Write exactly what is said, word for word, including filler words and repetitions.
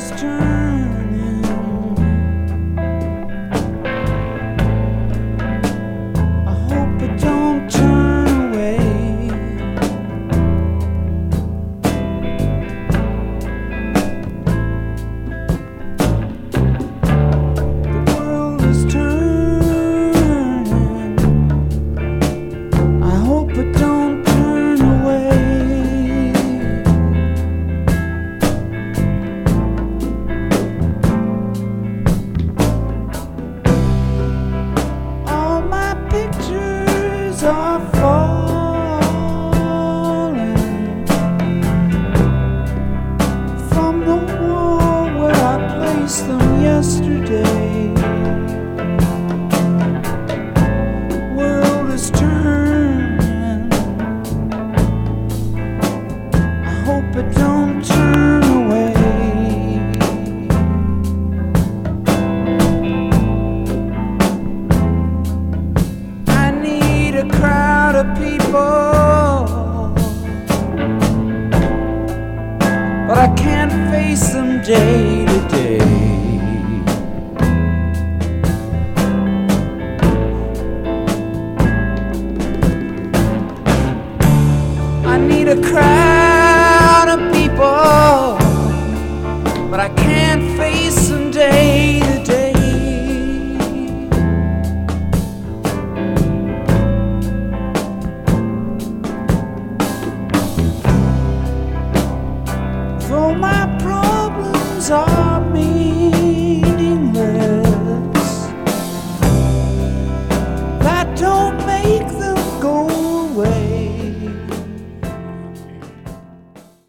is turning. I hope it don't turn away. The world is turning. I hope it don't turn away. All my pictures are falling from the wall where I placed them yesterday. World is turning. I hope it don't turn away. I need a crowd of people, but I can't face them day to day. I need a crowd of people, but I can't face them day to day. Throw my